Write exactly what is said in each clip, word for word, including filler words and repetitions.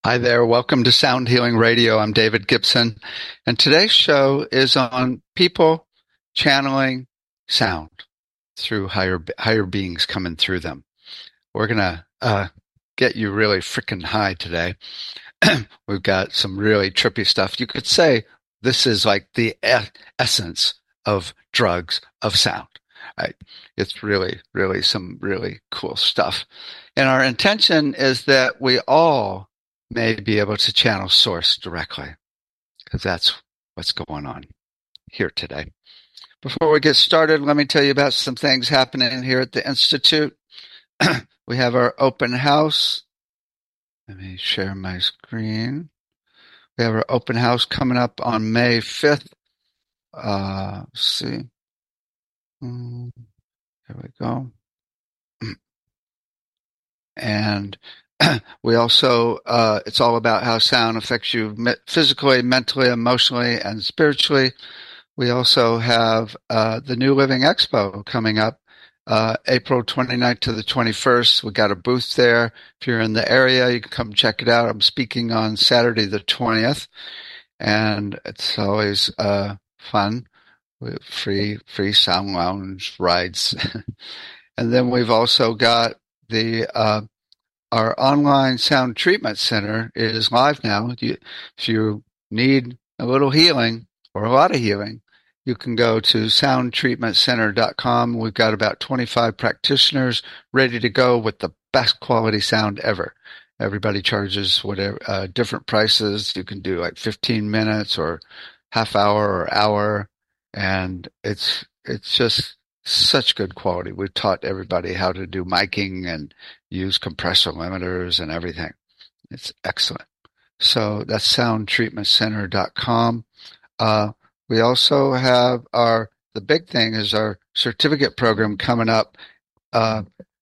Hi there. Welcome to Sound Healing Radio. I'm David Gibson, and today's show is on people channeling sound through higher higher beings coming through them. We're gonna uh, get you really freaking high today. We've got some really trippy stuff. You could say this is like the e- essence of drugs of sound. Right? It's really, really some really cool stuff. And our intention is that we all may be able to channel source directly, because that's what's going on here today. Before we get started, let me tell you about some things happening here at the Institute. We have our open house. Let me share my screen. We have our open house coming up on May fifth. Uh, let's see. Mm, There we go. And we also, uh, it's all about how sound affects you physically, mentally, emotionally, and spiritually. We also have uh, the New Living Expo coming up uh, April twenty-ninth to the twenty-first. We got a booth there. If you're in the area, you can come check it out. I'm speaking on Saturday the twentieth, and it's always uh, fun with free free sound lounge rides. And then we've also got the uh, our online sound treatment center is live now. You, if you need a little healing or a lot of healing, you can go to sound treatment center dot com. We've got about twenty-five practitioners ready to go with the best quality sound ever. Everybody charges whatever uh, different prices. You can do like fifteen minutes or half hour or hour, and it's it's just such good quality. We've taught everybody how to do miking and use compressor limiters and everything. It's excellent. So that's sound treatment center dot com. Uh, we also have our, the big thing is our certificate program coming up uh,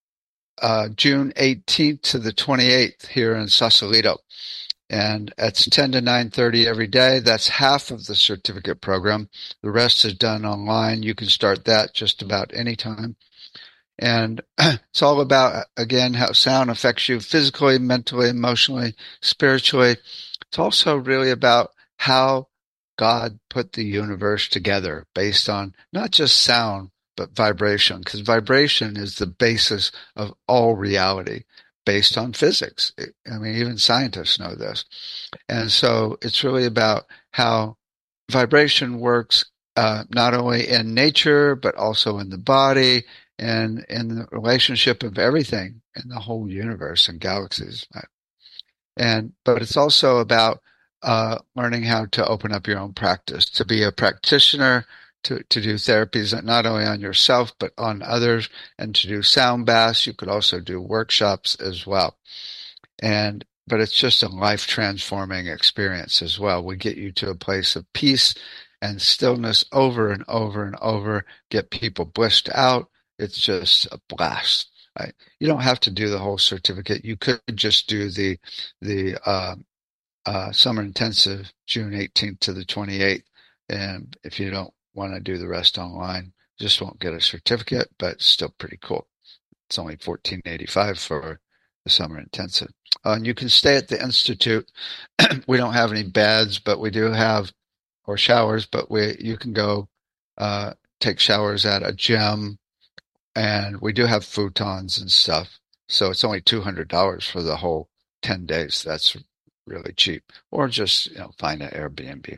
uh, June eighteenth to the twenty-eighth here in Sausalito. And it's ten to nine thirty every day. That's half of the certificate program. The rest is done online. You can start that just about any time. And it's all about, again, how sound affects you physically, mentally, emotionally, spiritually. It's also really about how God put the universe together based on not just sound, but vibration, because vibration is the basis of all reality based on physics. I mean, even scientists know this. And so it's really about how vibration works uh, not only in nature, but also in the body and in the relationship of everything in the whole universe and galaxies. And but it's also about uh, learning how to open up your own practice, to be a practitioner, to, to do therapies not only on yourself, but on others, and to do sound baths. You could also do workshops as well. And but it's just a life transforming experience as well. We get you to a place of peace and stillness over and over and over, get people blissed out. It's just a blast. Right? You don't have to do the whole certificate. You could just do the the uh, uh, summer intensive June eighteenth to the twenty-eighth. And if you don't want to do the rest online, just won't get a certificate, but it's still pretty cool. It's only fourteen eighty-five for the summer intensive. Uh, and you can stay at the Institute. We don't have any beds, but we do have, or showers, but we you can go uh, take showers at a gym, and we do have futons and stuff. So it's only two hundred dollars for the whole ten days. That's really cheap. Or just, you know, find an Airbnb.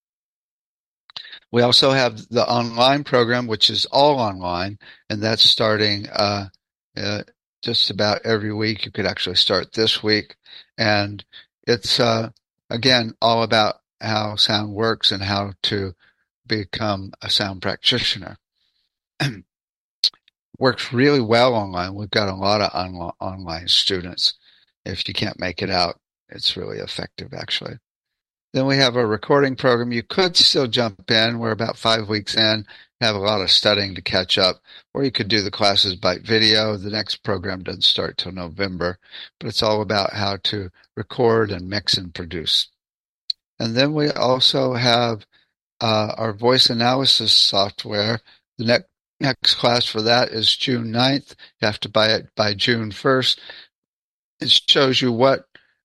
We also have the online program, which is all online, and that's starting uh, uh, just about every week. You could actually start this week. And it's, uh, again, all about how sound works and how to become a sound practitioner. Works really well online. We've got a lot of on- online students. If you can't make it out, it's really effective, actually. Then we have a recording program. You could still jump in. We're about five weeks in, have a lot of studying to catch up, or you could do the classes by video. The next program doesn't start till November, but it's all about how to record and mix and produce. And then we also have uh, our voice analysis software. The next next class for that is June ninth. You have to buy it by June first. It shows you what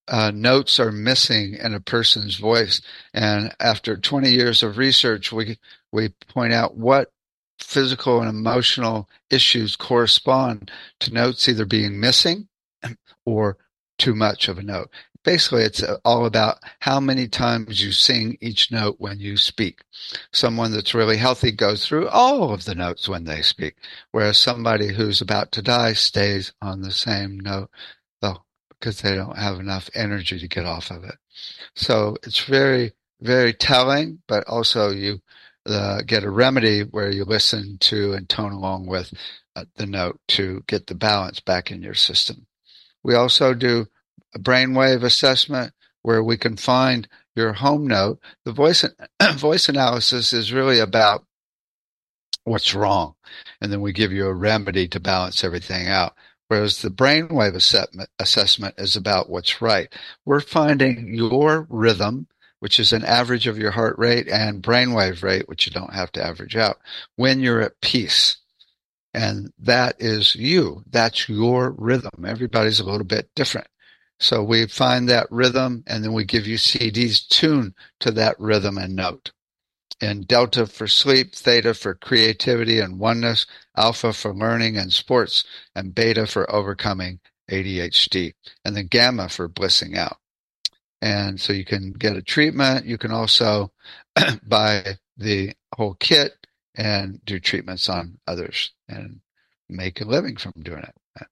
uh, notes are missing in a person's voice. And after twenty years of research, we we point out what physical and emotional issues correspond to notes either being missing or too much of a note. Basically, it's all about how many times you sing each note when you speak. Someone that's really healthy goes through all of the notes when they speak, whereas somebody who's about to die stays on the same note, though, because they don't have enough energy to get off of it. So it's very, very telling, but also you uh, get a remedy where you listen to and tone along with uh, the note to get the balance back in your system. We also do a brainwave assessment where we can find your home note. The voice voice analysis is really about what's wrong, and then we give you a remedy to balance everything out. Whereas the brainwave assessment, assessment is about what's right. We're finding your rhythm, which is an average of your heart rate, and brainwave rate, which you don't have to average out, when you're at peace. And that is you. That's your rhythm. Everybody's a little bit different. So we find that rhythm, and then we give you C Ds tuned to that rhythm and note. And Delta for sleep, Theta for creativity and oneness, Alpha for learning and sports, and Beta for overcoming A D H D, and then Gamma for blissing out. And so you can get a treatment. You can also buy the whole kit and do treatments on others and make a living from doing it.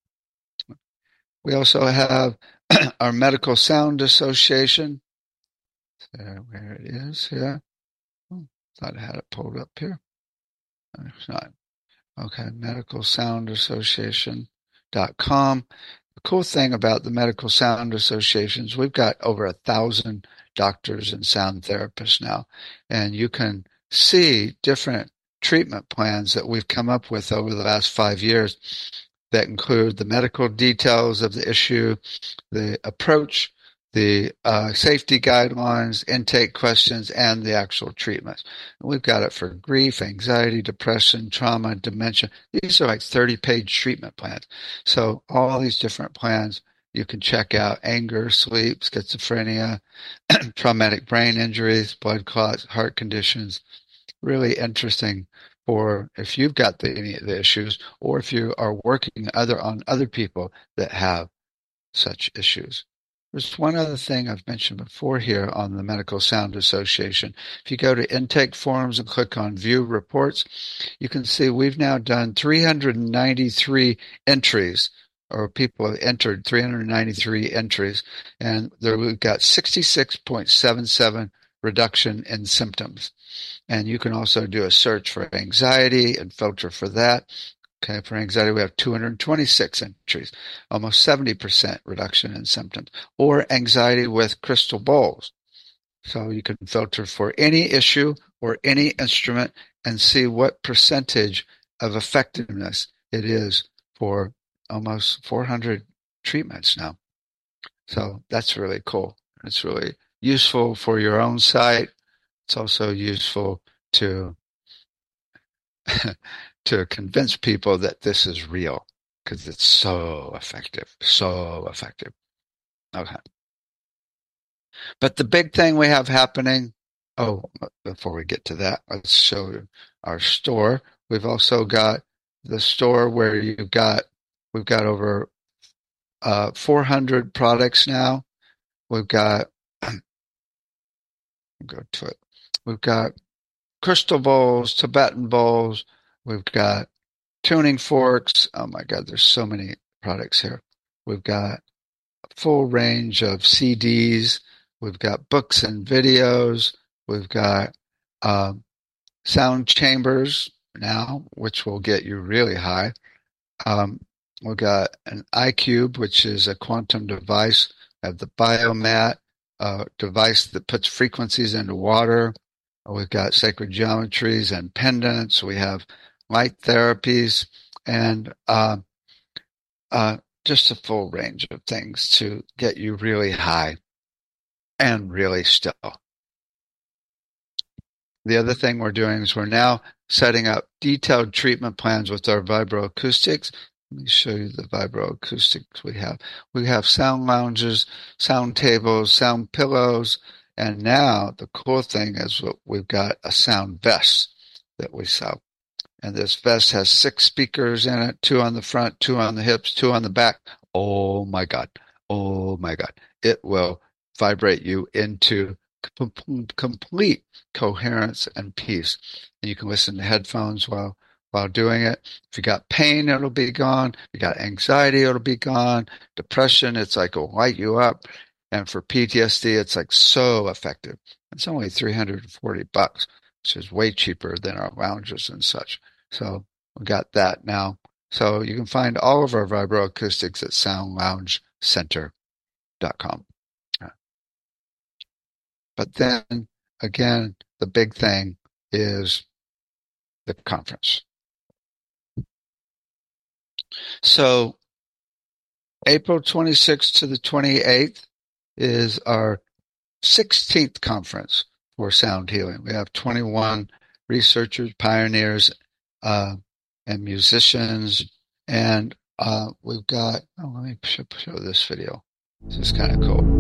We also have our Medical Sound Association. So where it is here. Oh, thought I had it pulled up here. It's not. Okay, medical sound association dot com. The cool thing about the Medical Sound Associations, we've got over a thousand doctors and sound therapists now, and you can see different treatment plans that we've come up with over the last five years that include the medical details of the issue, the approach, the uh, safety guidelines, intake questions, and the actual treatments. And we've got it for grief, anxiety, depression, trauma, dementia. These are like thirty-page treatment plans. So all these different plans you can check out: anger, sleep, schizophrenia, traumatic brain injuries, blood clots, heart conditions. Really interesting for if you've got the, any of the issues, or if you are working other on other people that have such issues. There's one other thing I've mentioned before here on the Medical Sound Association. If you go to intake forms and click on view reports, you can see we've now done three hundred ninety-three entries, or people have entered three hundred ninety-three entries, and there we've got sixty-six point seven seven reduction in symptoms. And you can also do a search for anxiety and filter for that. Okay, for anxiety, we have two hundred twenty-six entries, almost seventy percent reduction in symptoms, or anxiety with crystal bowls. So you can filter for any issue or any instrument and see what percentage of effectiveness it is for almost four hundred treatments now. So that's really cool. It's really useful for your own site. It's also useful to to convince people that this is real, because it's so effective, so effective. Okay. But the big thing we have happening, oh, before we get to that, let's show you our store. We've also got the store where you've got, we've got over uh, four hundred products now. We've got, go to it. We've got crystal bowls, Tibetan bowls. We've got tuning forks. Oh my God, there's so many products here. We've got a full range of C Ds. We've got books and videos. We've got um, sound chambers now, which will get you really high. Um, we've got an iCube, which is a quantum device. We have the Biomat, a device that puts frequencies into water. We've got sacred geometries and pendants. We have light therapies, and uh, uh, just a full range of things to get you really high and really still. The other thing we're doing is we're now setting up detailed treatment plans with our vibroacoustics. Let me show you the vibroacoustics we have. We have sound lounges, sound tables, sound pillows, and now the cool thing is we've got a sound vest that we sell. And this vest has six speakers in it, two on the front, two on the hips, two on the back. Oh my God. Oh my God. It will vibrate you into complete coherence and peace. And you can listen to headphones while while doing it. If you got pain, it'll be gone. If you got anxiety, it'll be gone. Depression, it's like it'll light you up. And for P T S D, it's like so effective. It's only three hundred forty bucks, which is way cheaper than our lounges and such. So we got that now. So you can find all of our vibroacoustics at sound lounge center dot com. But then again, the big thing is the conference. So April twenty-sixth to the twenty-eighth is our sixteenth conference for sound healing. We have twenty-one researchers, pioneers, uh, and musicians, and uh, we've got, oh, let me show, show this video. This is kind of cool.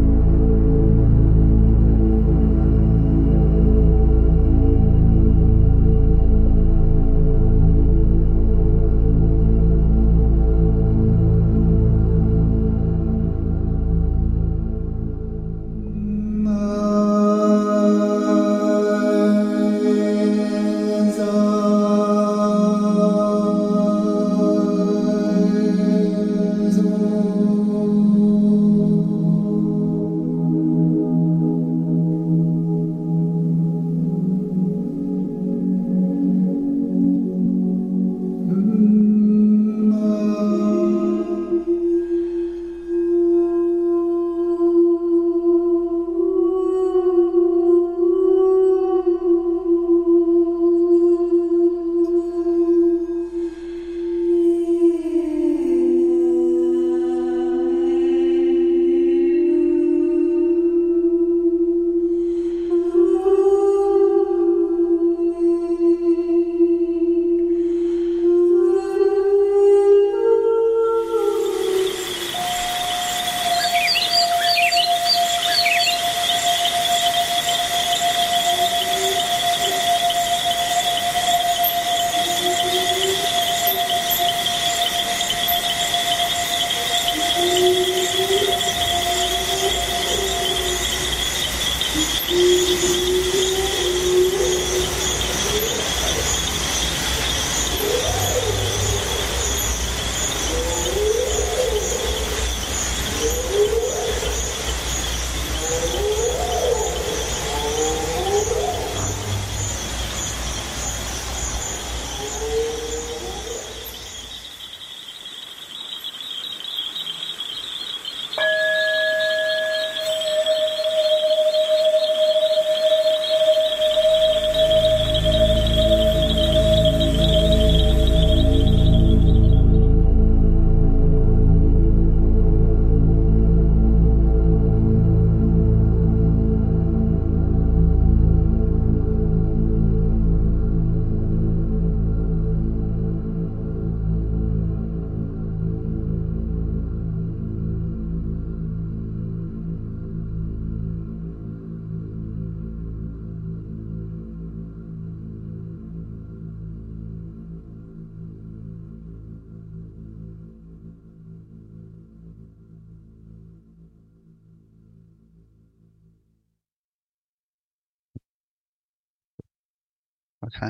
Okay.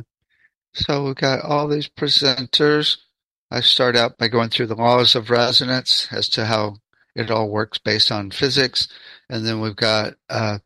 So we've got all these presenters. I start out by going through the laws of resonance as to how it all works based on physics. And then we've got uh,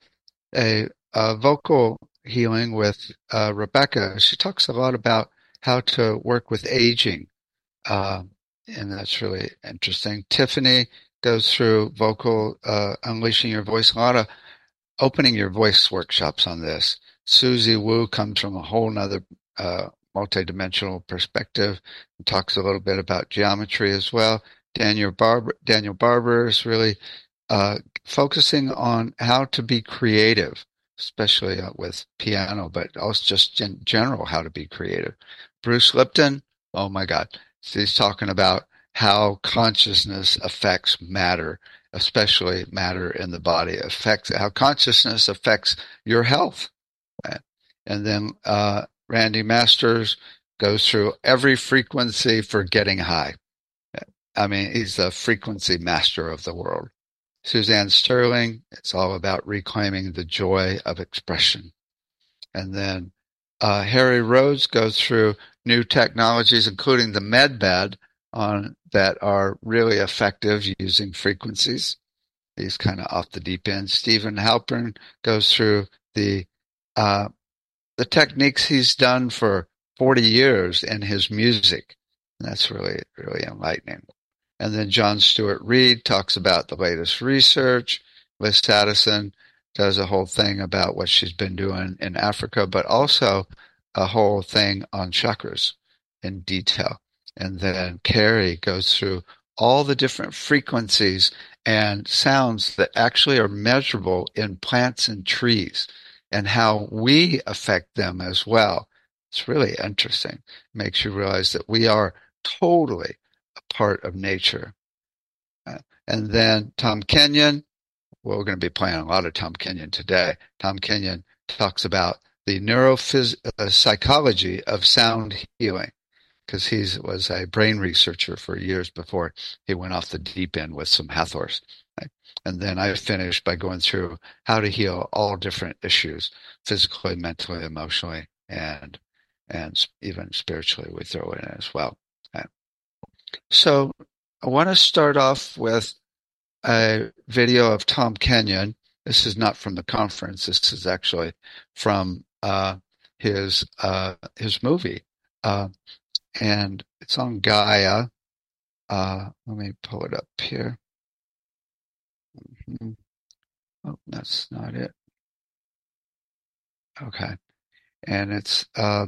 a, a vocal healing with uh, Rebecca. She talks a lot about how to work with aging. Uh, and that's really interesting. Tiffany goes through vocal, uh, unleashing your voice, a lot of opening your voice workshops on this. Susie Wu comes from a whole nother uh, multidimensional perspective and talks a little bit about geometry as well. Daniel Barber, Daniel Barber is really uh, focusing on how to be creative, especially uh, with piano, but also just in general how to be creative. Bruce Lipton, oh my God, he's talking about how consciousness affects matter, especially matter in the body, affects how consciousness affects your health. Right? And then uh, Randy Masters goes through every frequency for getting high. I mean, he's the frequency master of the world. Suzanne Sterling, it's all about reclaiming the joy of expression. And then uh, Harry Rhodes goes through new technologies, including the MedBed, on that are really effective using frequencies. He's kind of off the deep end. Stephen Halpern goes through the uh, the techniques he's done for forty years in his music. And that's really, really enlightening. And then John Stewart Reed talks about the latest research. Liz Addison does a whole thing about what she's been doing in Africa, but also a whole thing on chakras in detail. And then Carrie goes through all the different frequencies and sounds that actually are measurable in plants and trees and how we affect them as well. It's really interesting. It makes you realize that we are totally a part of nature. Uh, and then Tom Kenyon, well, we're going to be playing a lot of Tom Kenyon today. Tom Kenyon talks about the neuropsychology uh, of sound healing, because he was a brain researcher for years before he went off the deep end with some Hathors. Right? And then I finished by going through how to heal all different issues, physically, mentally, emotionally, and and even spiritually we throw in as well. Right? So I want to start off with a video of Tom Kenyon. This is not from the conference. This is actually from uh, his uh, his movie. Uh, and it's on Gaia. Uh, let me pull it up here. Mm-hmm. Oh, that's not it. Okay, and it's uh,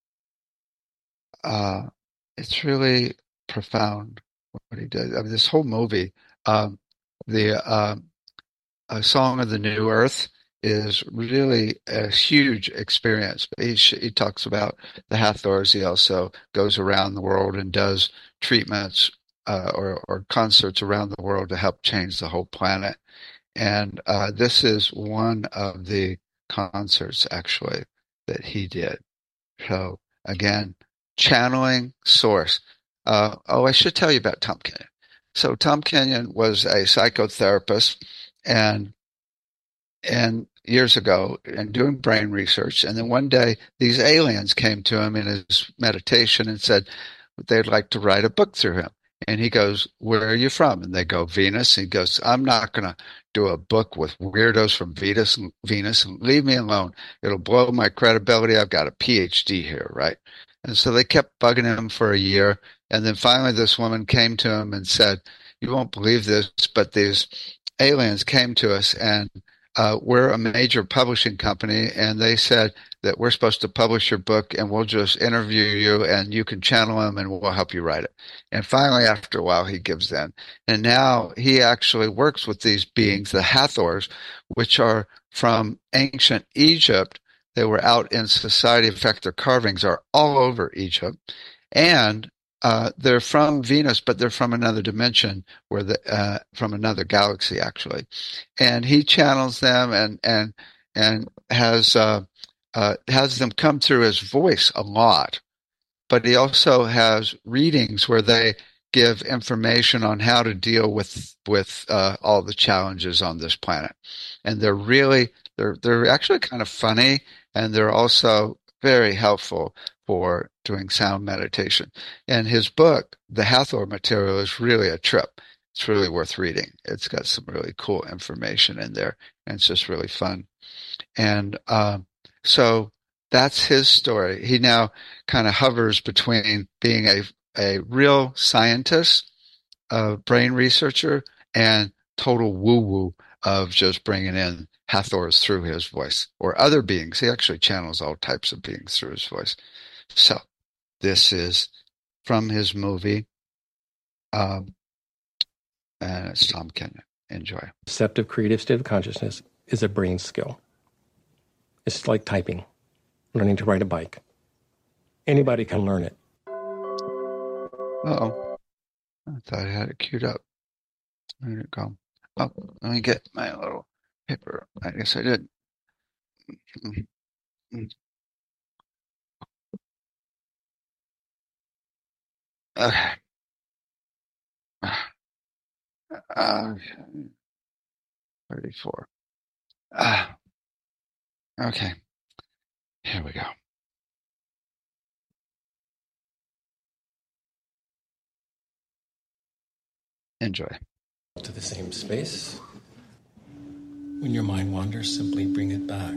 uh, it's really profound what he does. I mean, this whole movie, um, the uh, a Song of the New Earth, is really a huge experience. He, he talks about the Hathors. He also goes around the world and does treatments uh, or, or concerts around the world to help change the whole planet. And uh, this is one of the concerts, actually, that he did. So, again, channeling source. Uh, oh, I should tell you about Tom Kenyon. So Tom Kenyon was a psychotherapist and and years ago and doing brain research. And then one day these aliens came to him in his meditation and said they'd like to write a book through him. And he goes, "Where are you from?" And they go, "Venus." And he goes, "I'm not going to do a book with weirdos from Venus and Venus. Leave me alone. It'll blow my credibility. I've got a P H D here, right?" And so they kept bugging him for a year. And then finally this woman came to him and said, "You won't believe this, but these aliens came to us and Uh, we're a major publishing company, and they said that we're supposed to publish your book, and we'll just interview you, and you can channel them, and we'll help you write it." And finally, after a while, he gives in. And now he actually works with these beings, the Hathors, which are from ancient Egypt. They were out in society. In fact, their carvings are all over Egypt. And uh, they're from Venus, but they're from another dimension, where the uh, from another galaxy, actually. And he channels them and and and has uh, uh, has them come through his voice a lot. But he also has readings where they give information on how to deal with with uh, all the challenges on this planet. And they're really they're they're actually kind of funny, and they're also very helpful for doing sound meditation. And his book, The Hathor Material, is really a trip. It's really worth reading. It's got some really cool information in there, and it's just really fun. And um, so that's his story. He now kind of hovers between being a, a real scientist, a brain researcher, and total woo-woo of just bringing in Hathors through his voice or other beings. He actually channels all types of beings through his voice. So this is from his movie, um, and it's Tom Kenyon. Enjoy. Receptive creative state of consciousness is a brain skill. It's like typing, learning to ride a bike. Anybody can learn it. Uh-oh. I thought I had it queued up. Where did it go? Oh, let me get my little paper. I guess I did. Okay. Uh, thirty-four. Ah, okay. Here we go. Enjoy. To the same space. When your mind wanders, simply bring it back.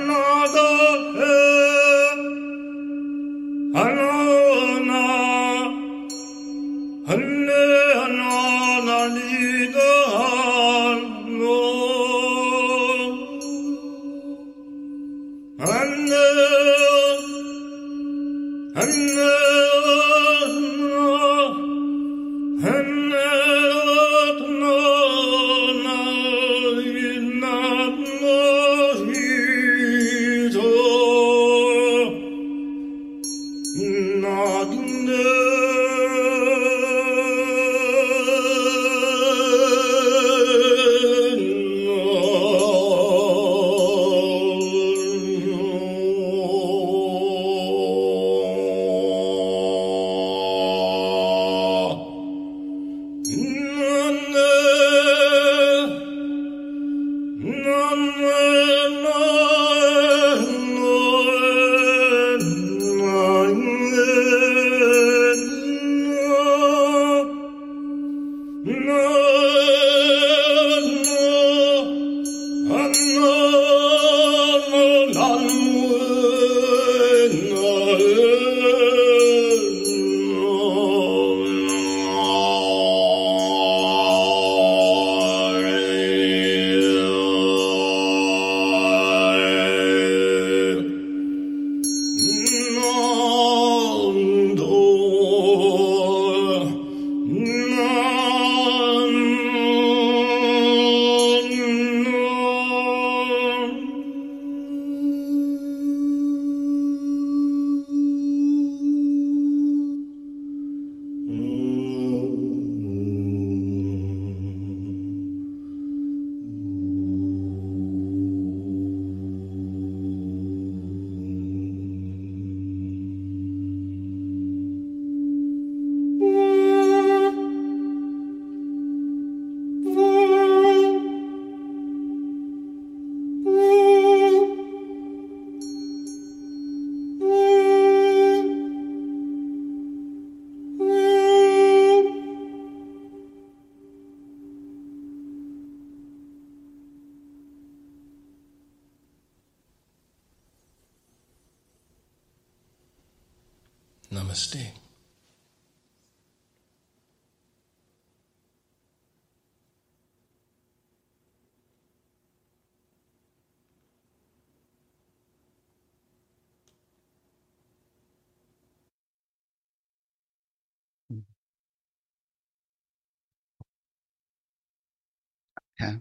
Namaste. Okay.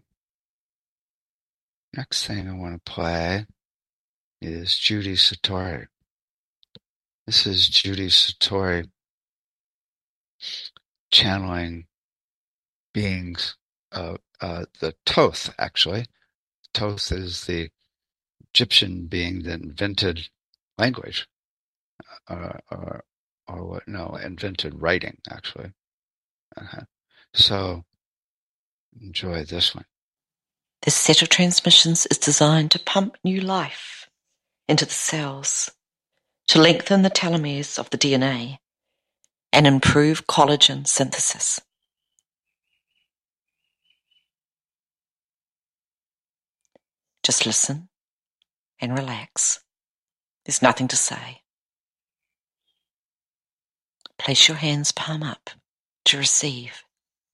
Next thing I want to play is Judy Satori. This is Judy Satori channeling beings, uh, uh, the Thoth, actually. Thoth is the Egyptian being that invented language, uh, or, or what? No, invented writing, actually. Uh-huh. So, enjoy this one. This set of transmissions is designed to pump new life into the cells, to lengthen the telomeres of the D N A, and improve collagen synthesis. Just listen and relax. There's nothing to say. Place your hands palm up to receive.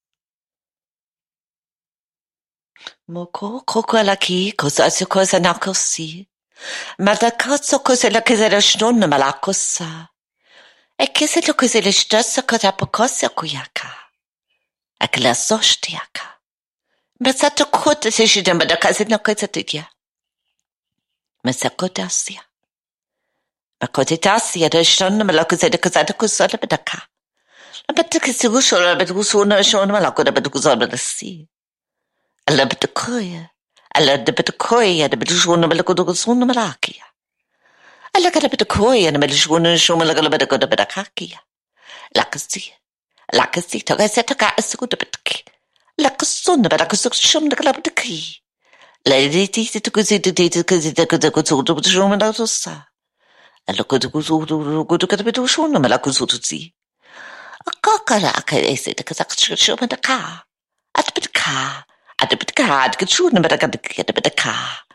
Moko koko laki kosa kosa nakosi. Madakaso kosa la kizera shnon malakosa. E kisa lo kosa le shtasa kota pokosa kuyaka. Akla soshtiaka. Masato kota se shidamba da kazina kosa tidia. Masakota sia. Makota sia da shnon malakosa da kosa da kosa da bedaka. Abatakisi ushola betusuna shon malakoda betukusa da si. Alla betakoya. Alla de betakoya de betushuna malakoda malakia. Alla kada betakoya de betushuna shon malakoda betakoda betakakia. Lakasi. Lakasi toka setaka asukuda betaki. Lakasuna betakusuk shum de kalabetaki. Lady tisi to kuzi to date kuzi to kuzi to kuzi to shum malakosa. Alla kuzi kuzi to kuzi to betushuna malakosa to see. Akakara akase de kazak shum de ka. At betka. At the bit card, get shooting, but I got to get a bit of car.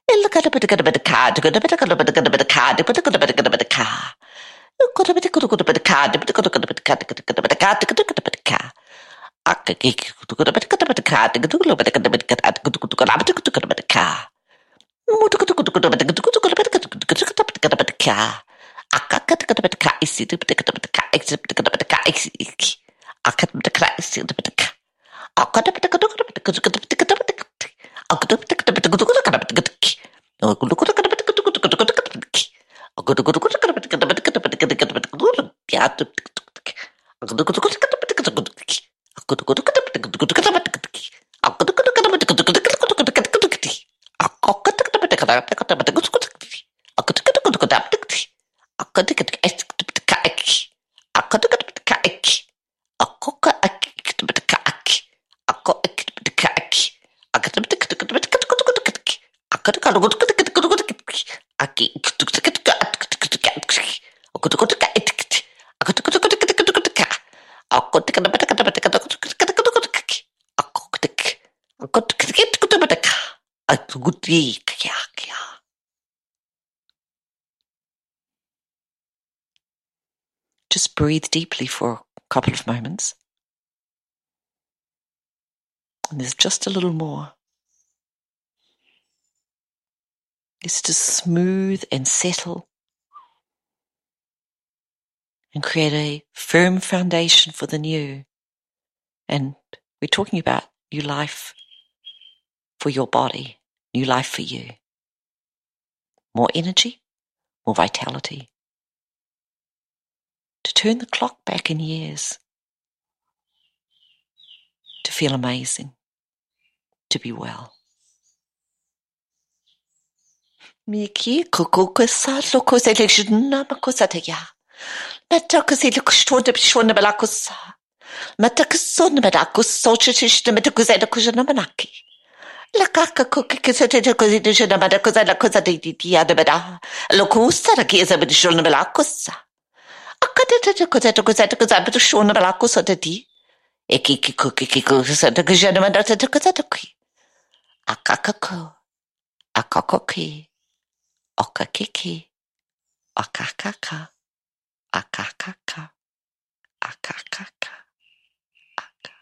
Just breathe deeply for a couple of moments. And there's just a little more. It's to smooth and settle and create a firm foundation for the new. And we're talking about new life for your body, new life for you. More energy, more vitality. To turn the clock back in years. To feel amazing. To be well. Miki kukuka sa loko sa lekshna makosa teya. Mata kasi lekshona bishona balakosa. Mata kasona balakosa chishna mata kusa lekshna manaki. La kaka kuki kisa te kosi de shona mata kusa la kosa de dia de bada. Lokosa la kisa bishona balakosa. Akata te kosa te kosa te kosa bishona balakosa de di. Eki kuki kuki te kishna mata te kosa te ki. Akakako. Akakoki. Okakiki, akakaka, akakaka, akakaka, aka.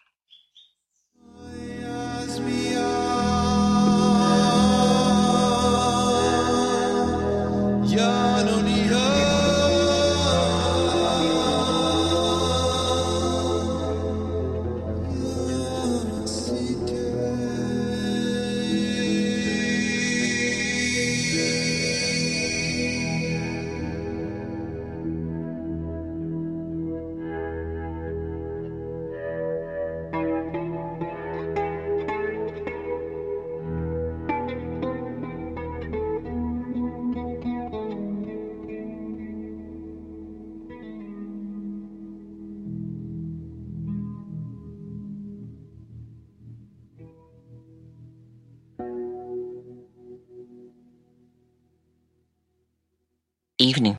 Evening.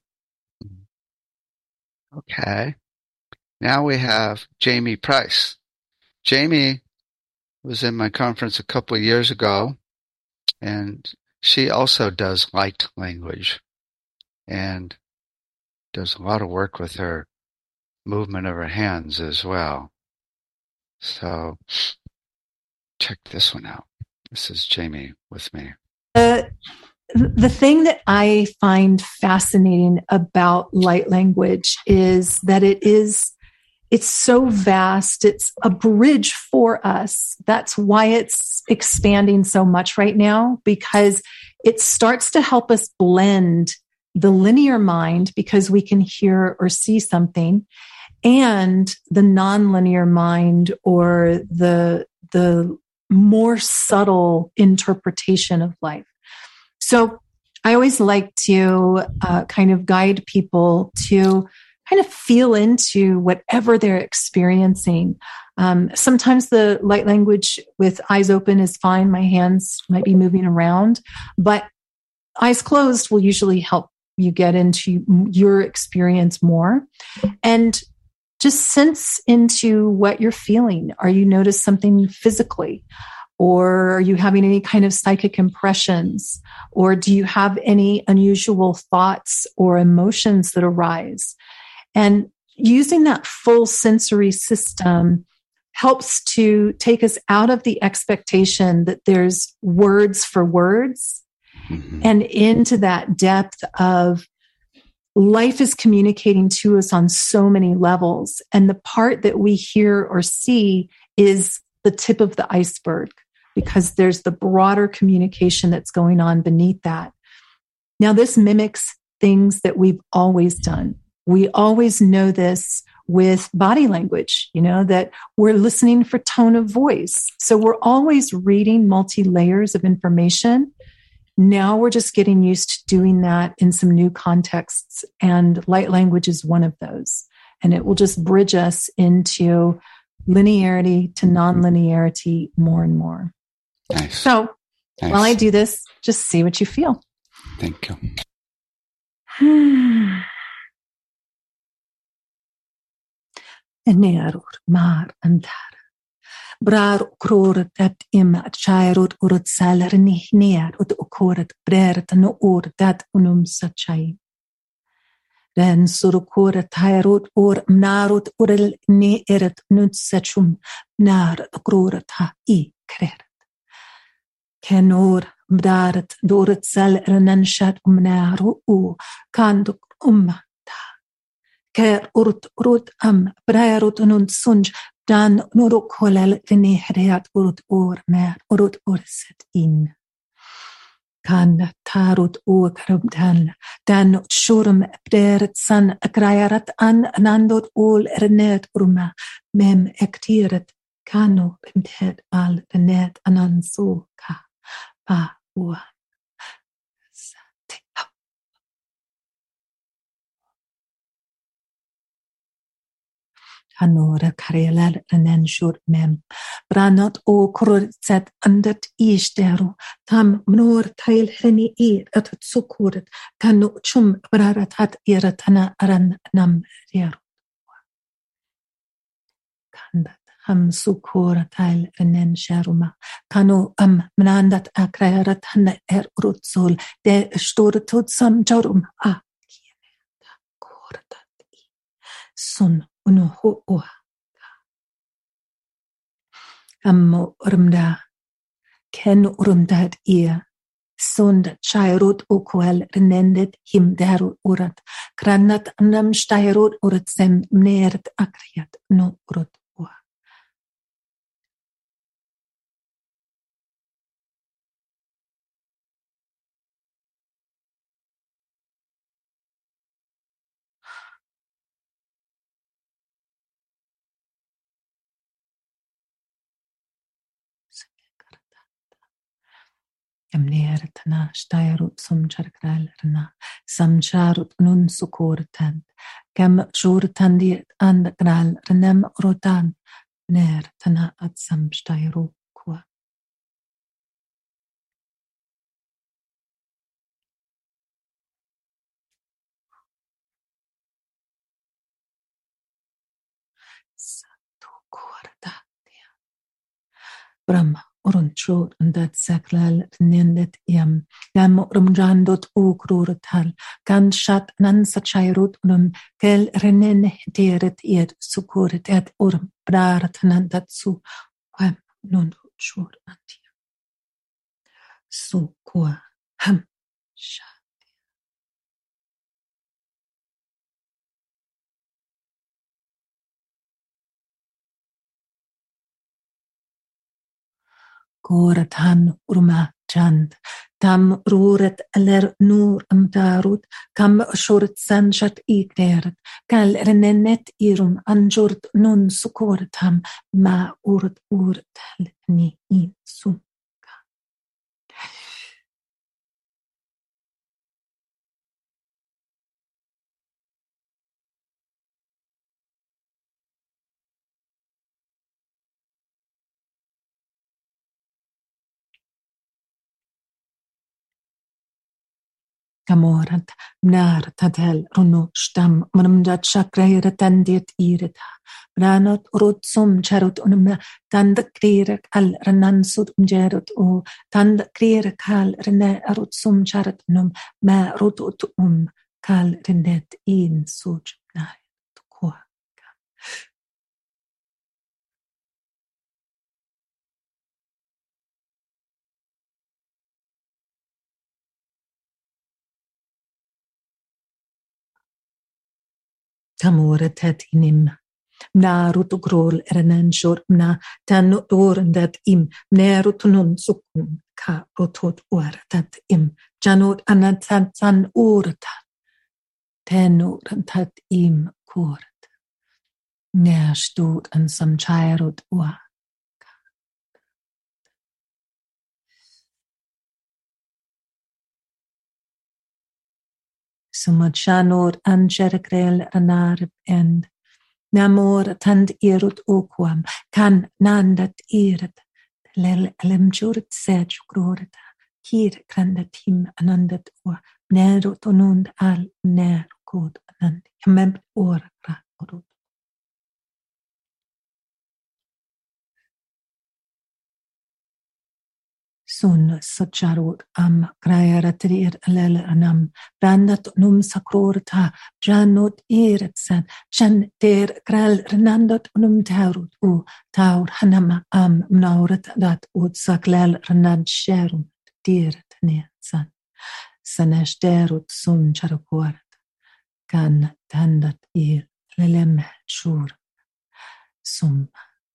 Okay. Now we have Jamie Price. Jamie was in my conference a couple of years ago, and she also does light language and does a lot of work with her movement of her hands as well. So check this one out. This is Jamie with me. Uh, the thing that I find fascinating about light language is that it is, it's so vast. It's a bridge for us. That's why it's expanding so much right now, because it starts to help us blend the linear mind, because we can hear or see something, and the nonlinear mind, or the, the more subtle interpretation of life. So I always like to uh, kind of guide people to kind of feel into whatever they're experiencing. Um, sometimes the light language with eyes open is fine. My hands might be moving around, but eyes closed will usually help you get into your experience more. And just sense into what you're feeling. Are you notice something physically? Or are you having any kind of psychic impressions? Or do you have any unusual thoughts or emotions that arise? And using that full sensory system helps to take us out of the expectation that there's words for words mm-hmm. and into that depth of life is communicating to us on so many levels. And the part that we hear or see is the tip of the iceberg, because there's the broader communication that's going on beneath that. Now, this mimics things that we've always done. We always know this with body language, you know, that we're listening for tone of voice. So we're always reading multi-layers of information. Now we're just getting used to doing that in some new contexts. And light language is one of those. And it will just bridge us into linearity to non-linearity more and more. Nice. So nice. While I do this, just see what you feel. Thank you. Nerur mar andar. Brar kroret dat im at chairut urut salar ni near ut okoret breret no ur dat unum sachai. Ren surukoret hairut ur mnarut urel ne eret nut sachum nar kroret ha I kreret. Kenor mdaret doret sal renanshat umnaru u kanduk umma. Ker urut urut am braerut nun sunj dan nuruk holal vini hreat urut ur mer urut urset in. Kan tarut u karubdan dan shurm breret san akrayarat an nandot ul ernet urma mem ektiret kanu rimtet al renet anan so ka pa ua. Hanora karelal renen shur mem. Branot o kurset andet isteru. Tam mnor tail heni ir at sukuret. Kanu chum brarat hat iratana aran nam riaru. Kandat ham sukur tail renen sharuma. Kanu am mnandat akrayarat hanna er urutzol. De sturtut sam jarum a. Kordat I. Sun. Uno ho oha. Ammo urmda. Ken urmdad ia. Sund chairut ukwel renendet him deru urat. Kranat anam stairut urat sem mneret akriat no urut oha. Amneretna stairut sumcharkral rna samcharut nun sukurtant kem jurtandi and gral rnem rotan nertna at samstairu kwa. Satukurda Brahma urunchur undat saklal nendet yam yam rumjandot ukrurutal kan shat nan sachairut unum kel renen deret ed sukuret et urum brarat nandat su wam nun chur antia su kwa ham sha. Koratan urma chand tam ruret aller nur amtarut kam short sanshat ikderet kal renenet irum anjurt nun sukoratam ma urt urtal ni insum. Kamorant mnar tatel runo stam manamdat shakrayra tandit irita. Branot rotsum charut unum tand krirak al ranansud umjerut o tand krirak al rene rotsum charut unum ma rotut um kal renet in suj nai tukua. Kamora tet inim. Mna rutugrol renen shor mna tan orendat im mna rutunun sukum ka rotot orendat im janot anatat san orta ten orendat im kort mna stot an sam chairot oa. Sumachanor ancherkrel anarp end. Namor tand irut oquam, kan nandat irat, lel alemjurit sej groret, kir krandat him anandat o, nerut onund al ner kod anand, yamem or ra orut. Sun sacharut am grayaratrir lel anam, brandat num sakrorta, janot irat san, jan der gral renandat num taurut u, taur hanama am mnaurat dat ut saklel renad sherun, dirat ne san. Sanesh derut sun charakorat, kan tandat ir lelem chur, sum.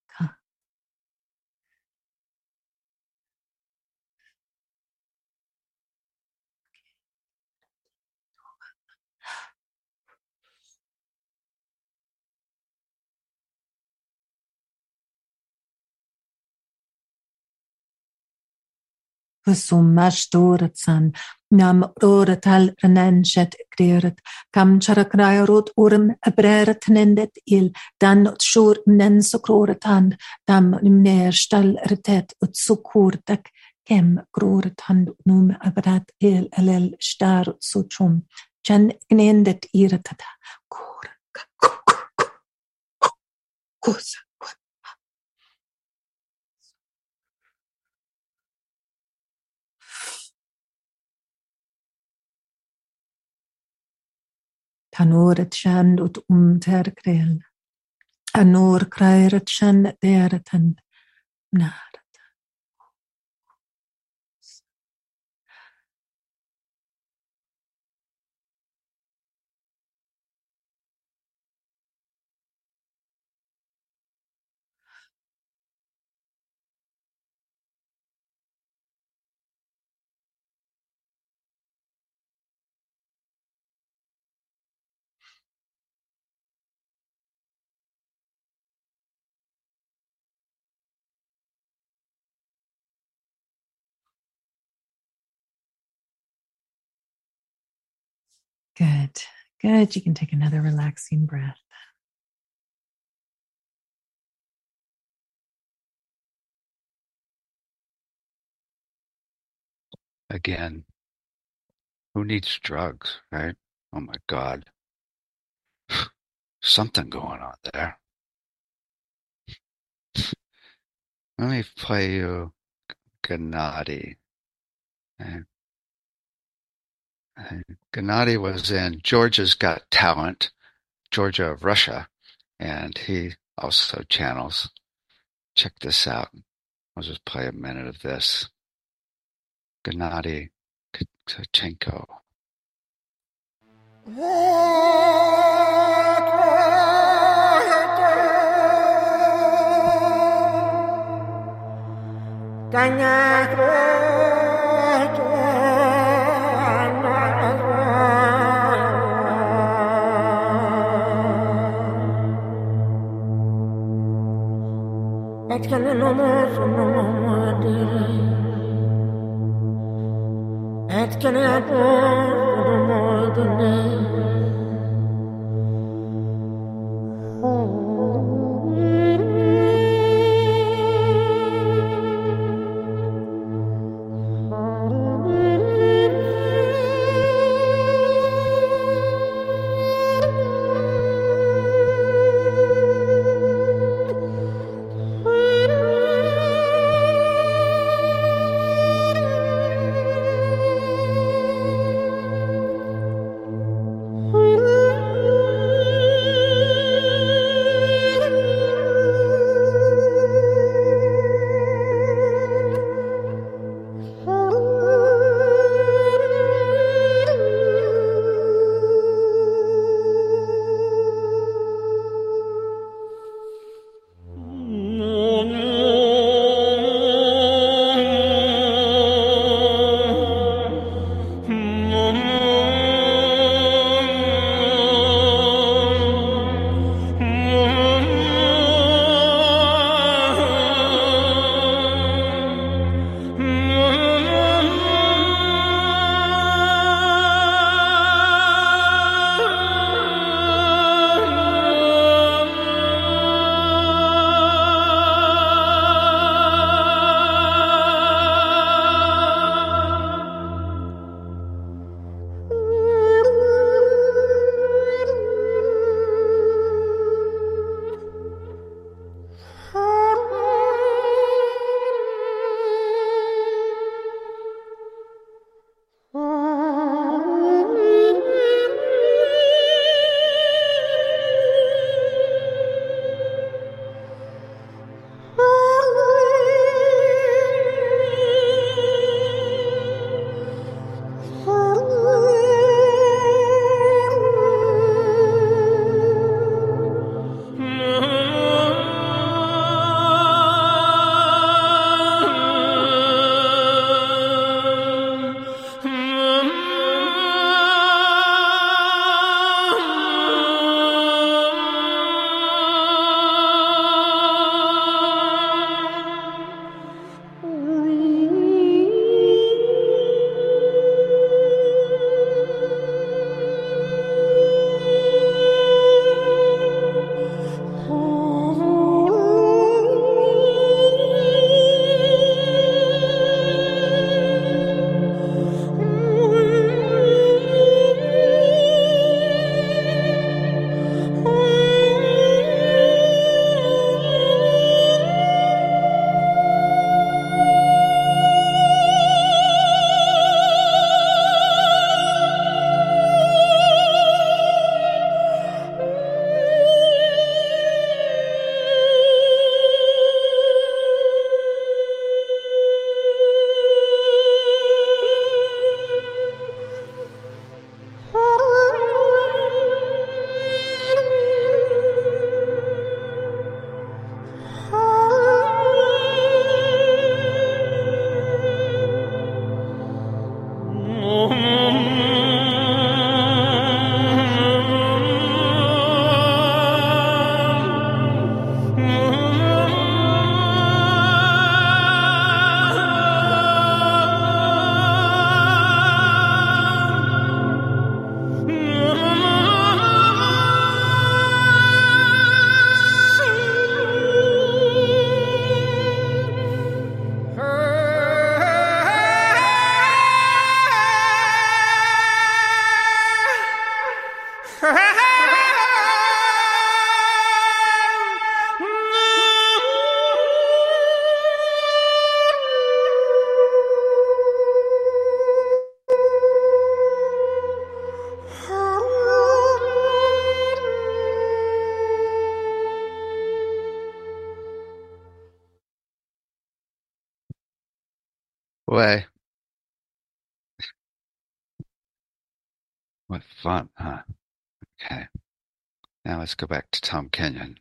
Summa storat san, nam roratal renanshet greret, kam charakrayarot urum abreret nendet il, dan shur mnen sokroratan, dam nimner stal retet ut sukurtak, kem groratan num abrat il alel star suchum, jan gnendet iretata, kor, kosa. Tanoret shan ut umterkrel. Anor krairet shan dereten naret. Good. Good. You can take another relaxing breath. Again, who needs drugs, right? Oh my God. Something going on there. Let me play you Gennady. And, and Gennady was in Georgia's Got Talent, Georgia of Russia, and he also channels. Check this out. I'll just play a minute of this. Gennady Tkachenko. Way. What fun, huh? Okay. Now let's go back to Tom Kenyon.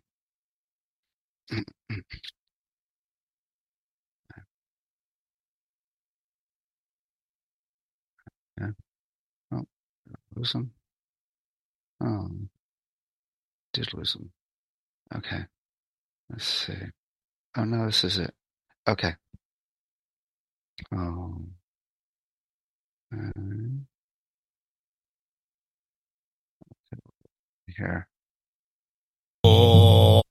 Yeah. Oh, lose him. Oh, did lose him. Okay. Let's see. Oh no, this is it. Okay. Oh. Uh, here. Oh.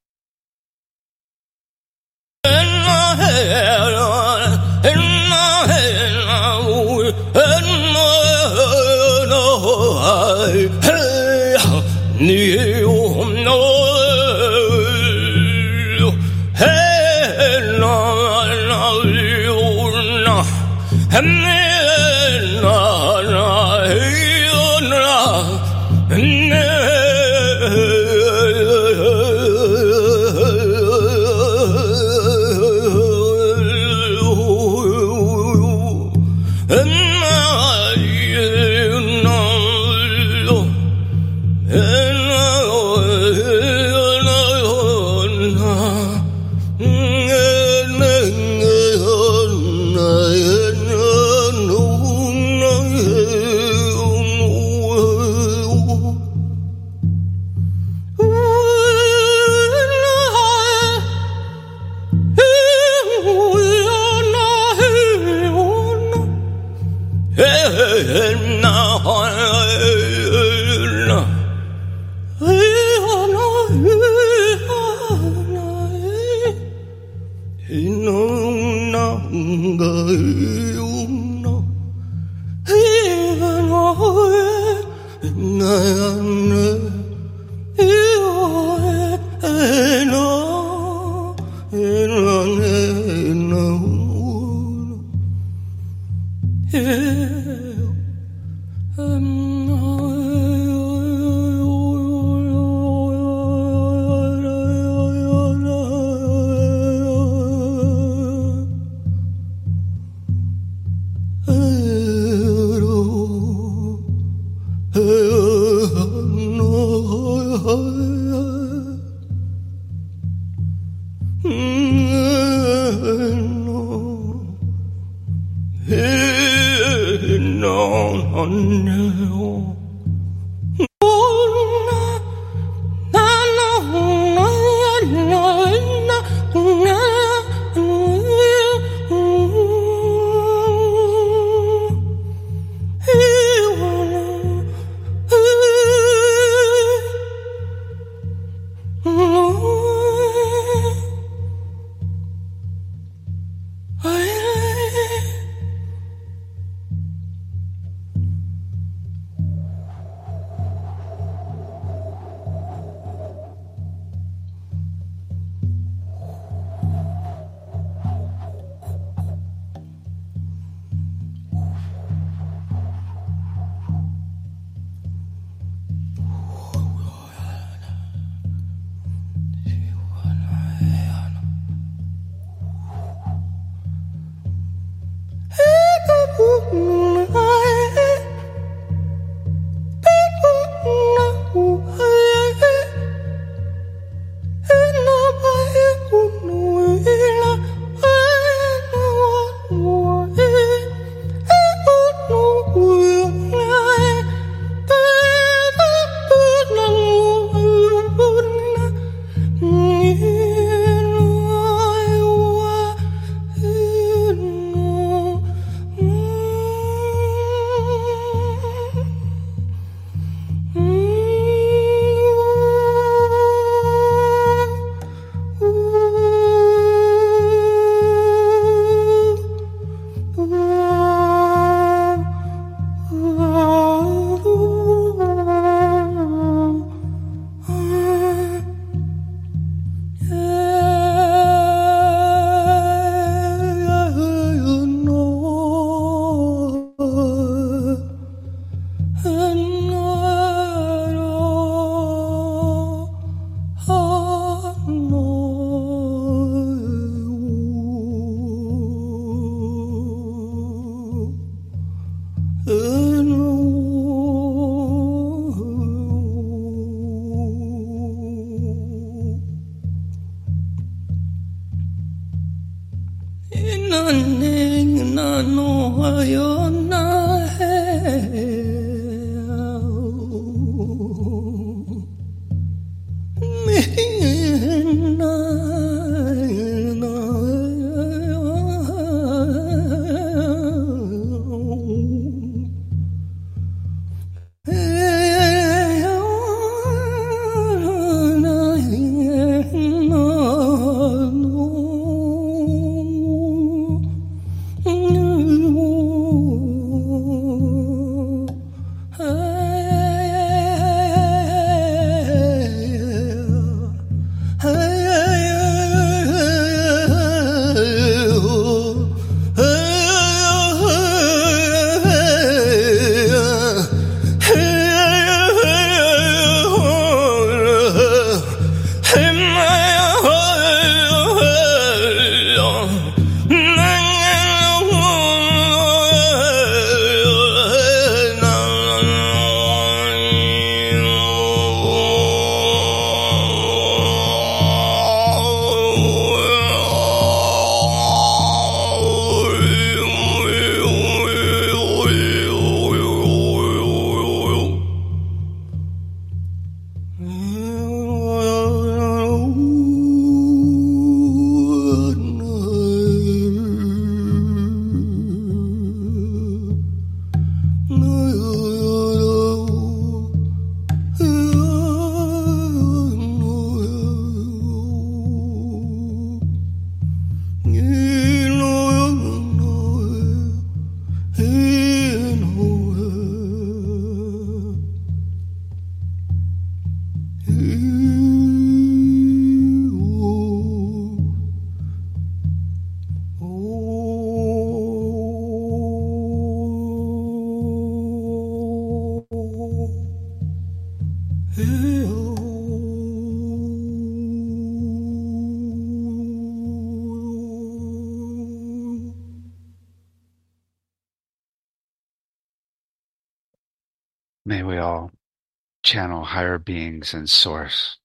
May we all channel higher beings and source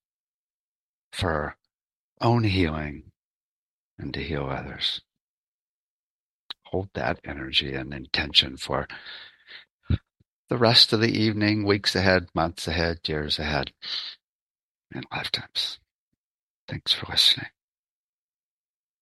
for our own healing and to heal others. Hold that energy and intention for the rest of the evening, weeks ahead, months ahead, years ahead, and lifetimes. Thanks for listening.